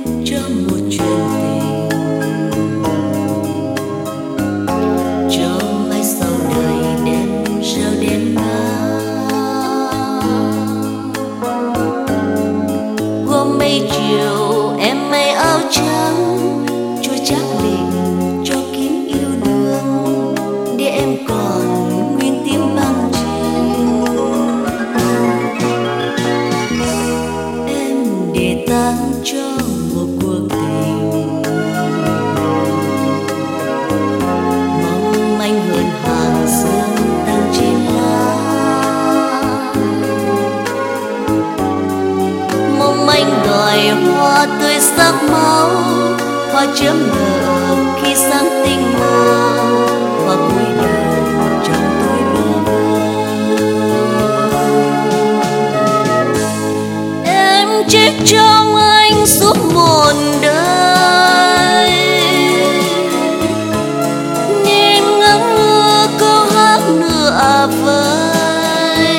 cho một chuyện tình, cho mai sau đời đêm sao đêm gom mây chiều em mây áo trắng chua chắc mình cho kín yêu đương để em còn nguyên tiếng băng chiều. Em để tan cho một cuộc tình mong manh hơn hàng sương tăng trên lá, mong manh đòi hoa tươi sắc máu, hoa chớm nở khi sáng tinh mơ, hoa cuối đời trong tôi bơ vơ. Em chết trong anh suốt một đời, nhìn ngắm mưa câu hát nửa vời.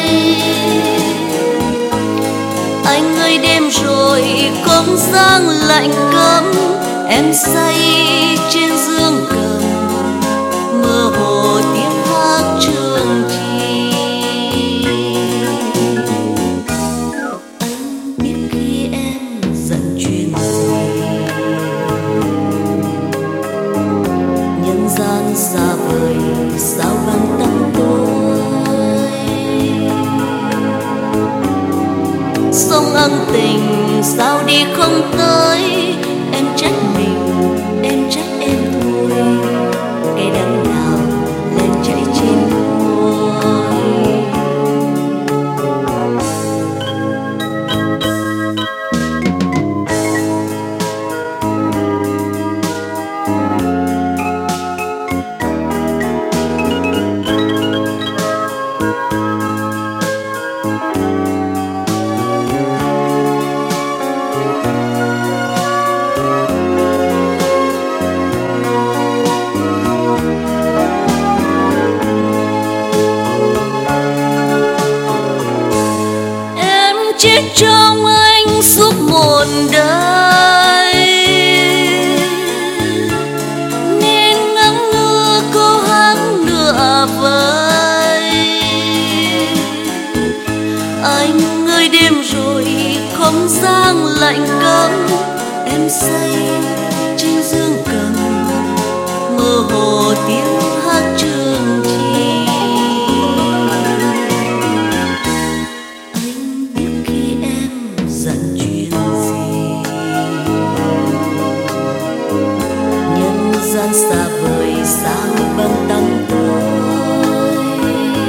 Anh ơi đêm rồi không gian lạnh cấm, em say trên giường cầm mơ hồ tiếng hát trường trì. Anh biết khi em giận chuyện gì, nhân gian xa vời sao bằng tâm tôi. Sông ân tình sao đi không tới, em trách mình, em trách em thôi, cây đắng nào lên chạy trên môi. Chết trong anh suốt một đời, nên ngắm mưa câu hát nửa vời. Anh ơi đêm rồi không gian lạnh cấm, em say trên giường cầm mơ hồ tiếng hát trường trì. Giận chuyện gì nhân gian xa vời sao bằng tâm tôi.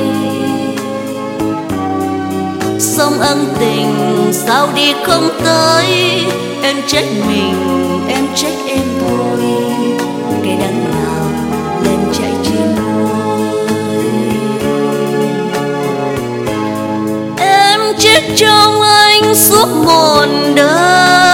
Sông ân tình sao đi không tới, em trách mình, em trách em thôi, cây đắng nào lên chạy trên môi. Em chết trong anh suốt một đời,